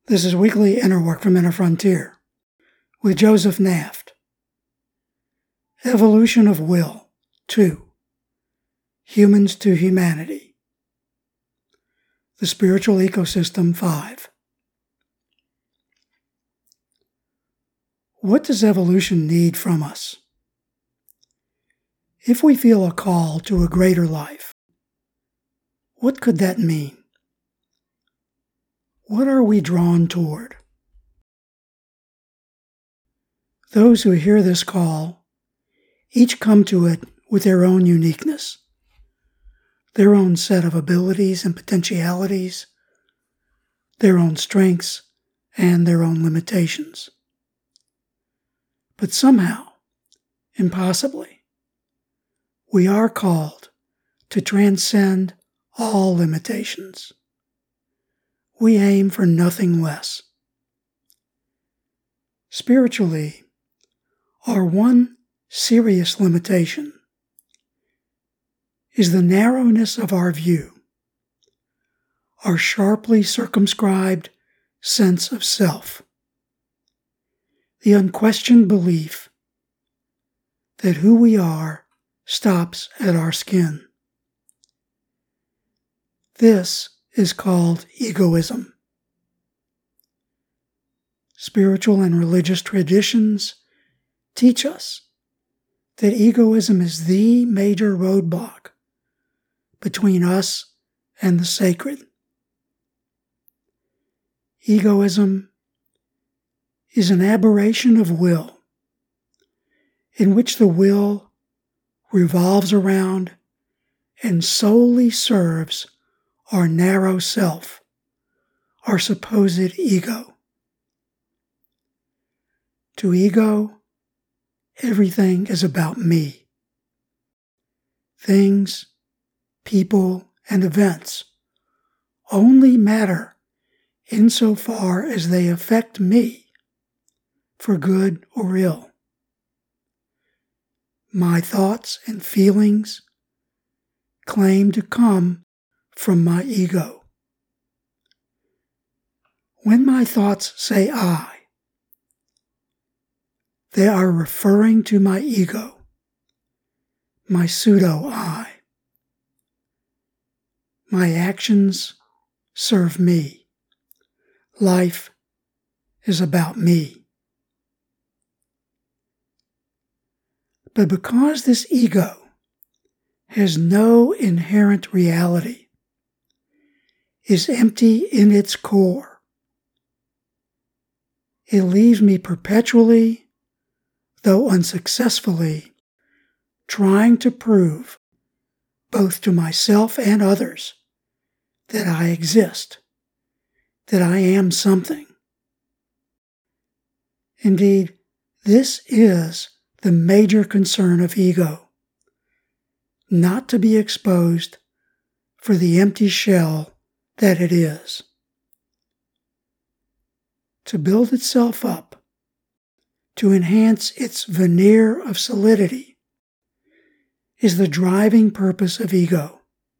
This is Weekly Inner Work from Inner Frontier with Joseph Naft. Evolution of Will 2. Humans to Humanity. The Spiritual Ecosystem 5. What does evolution need from us? If we feel a call to a greater life, what could that mean? What are we drawn toward? Those who hear this call each come to it with their own uniqueness, their own set of abilities and potentialities, their own strengths and their own limitations. But somehow, impossibly, we are called to transcend all limitations. We aim for nothing less. Spiritually, our one serious limitation is the narrowness of our view, our sharply circumscribed sense of self, the unquestioned belief that who we are stops at our skin. This is called egoism. Spiritual and religious traditions teach us that egoism is the major roadblock between us and the sacred. Egoism is an aberration of will, in which the will revolves around and solely serves our narrow self, our supposed ego. To ego, everything is about me. Things, people, and events only matter insofar as they affect me, for good or ill. My thoughts and feelings claim to come from my ego. When my thoughts say I, they are referring to my ego, my pseudo-I. My actions serve me. Life is about me. But because this ego has no inherent reality, is empty in its core, it leaves me perpetually, though unsuccessfully, trying to prove, both to myself and others, that I exist, that I am something. Indeed, this is the major concern of ego, not to be exposed for the empty shell that it is. To build itself up, to enhance its veneer of solidity, is the driving purpose of ego.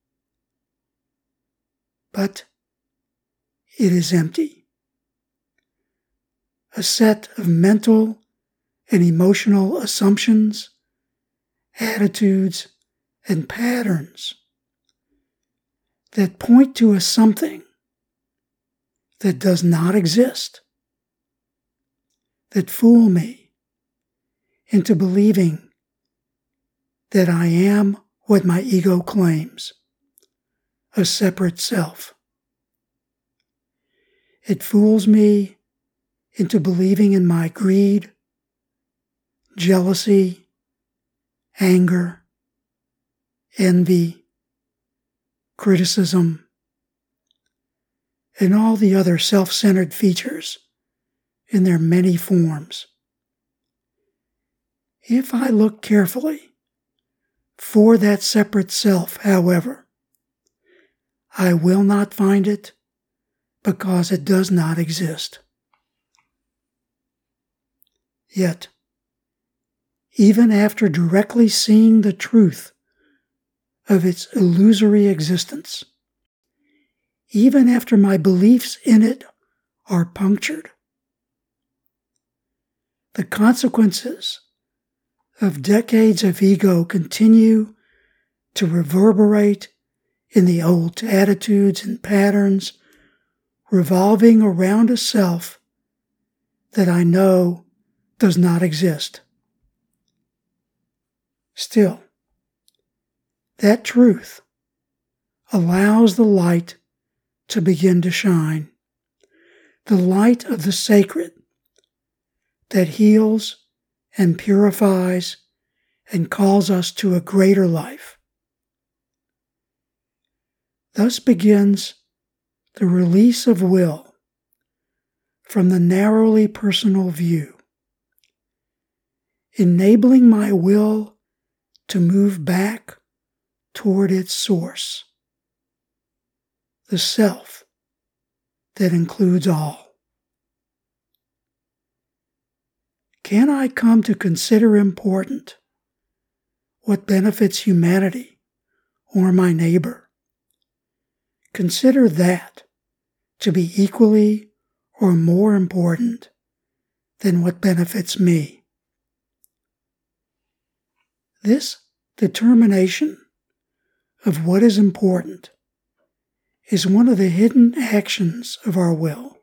But it is empty. A set of mental and emotional assumptions, attitudes, and patterns that point to a something that does not exist, that fool me into believing that I am what my ego claims, a separate self. It fools me into believing in my greed, jealousy, anger, envy, criticism, and all the other self-centered features in their many forms. If I look carefully for that separate self, however, I will not find it because it does not exist. Yet, even after directly seeing the truth of its illusory existence, even after my beliefs in it are punctured. The consequences of decades of ego continue to reverberate in the old attitudes and patterns revolving around a self that I know does not exist. Still, that truth allows the light to begin to shine, the light of the sacred that heals and purifies and calls us to a greater life. Thus begins the release of will from the narrowly personal view, enabling my will to move back toward its source, the self that includes all. Can I come to consider important what benefits humanity or my neighbor? Consider that to be equally or more important than what benefits me. This determination of what is important is one of the hidden actions of our will.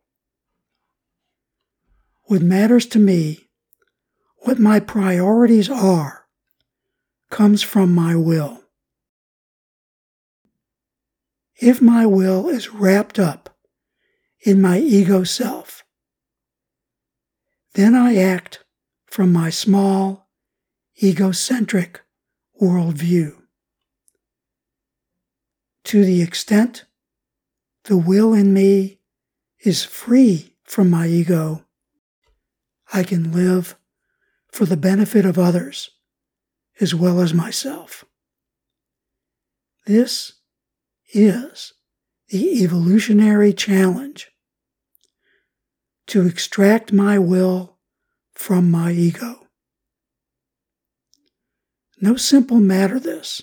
What matters to me, what my priorities are, comes from my will. If my will is wrapped up in my ego self, then I act from my small, egocentric worldview. To the extent the will in me is free from my ego, I can live for the benefit of others as well as myself. This is the evolutionary challenge: to extract my will from my ego. No simple matter this.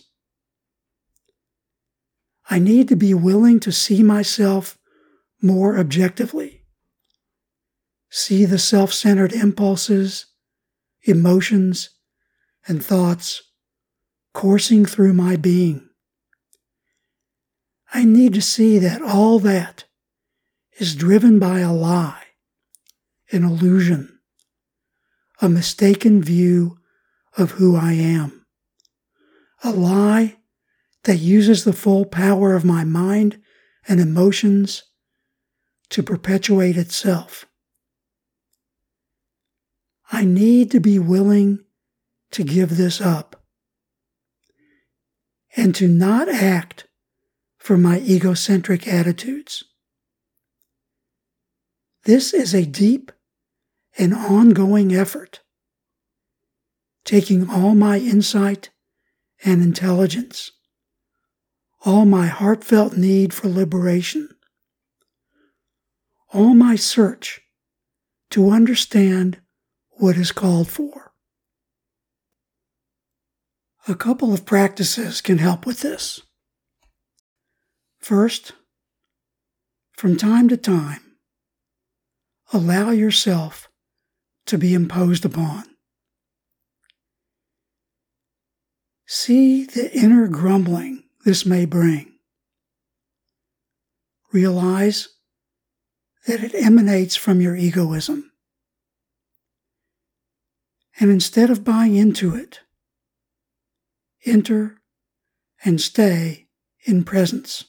I need to be willing to see myself more objectively, see the self-centered impulses, emotions, and thoughts coursing through my being. I need to see that all that is driven by a lie, an illusion, a mistaken view of who I am, a lie that uses the full power of my mind and emotions to perpetuate itself. I need to be willing to give this up and to not act from my egocentric attitudes. This is a deep and ongoing effort, taking all my insight and intelligence, all my heartfelt need for liberation, all my search to understand what is called for. A couple of practices can help with this. First, from time to time, allow yourself to be imposed upon. See the inner grumbling this may bring. Realize that it emanates from your egoism. And instead of buying into it, enter and stay in presence.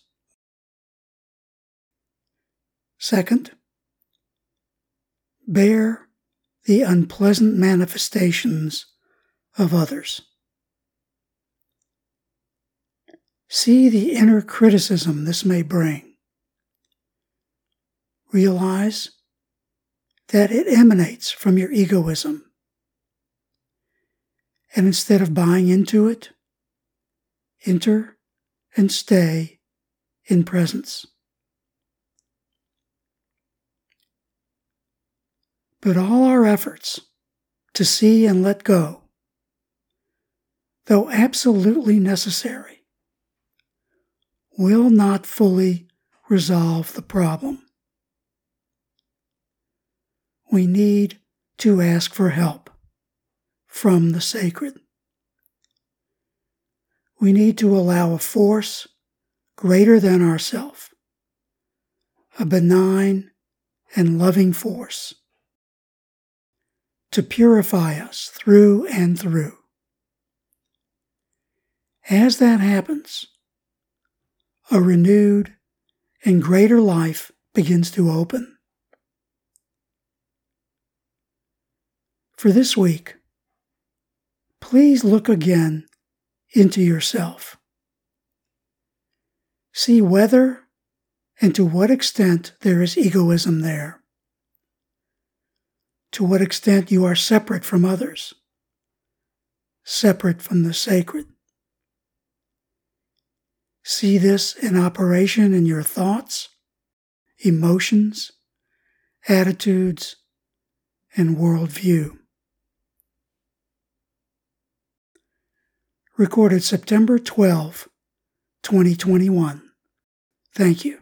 Second, bear the unpleasant manifestations of others. See the inner criticism this may bring. Realize that it emanates from your egoism. And instead of buying into it, enter and stay in presence. But all our efforts to see and let go, though absolutely necessary, will not fully resolve the problem. we need to ask for help from the sacred. We need to allow a force greater than ourself, a benign and loving force, to purify us through and through. As that happens, a renewed and greater life begins to open. For this week, please look again into yourself. See whether and to what extent there is egoism there. To what extent you are separate from others, separate from the sacred. See this in operation in your thoughts, emotions, attitudes, and worldview. Recorded September 12, 2021. Thank you.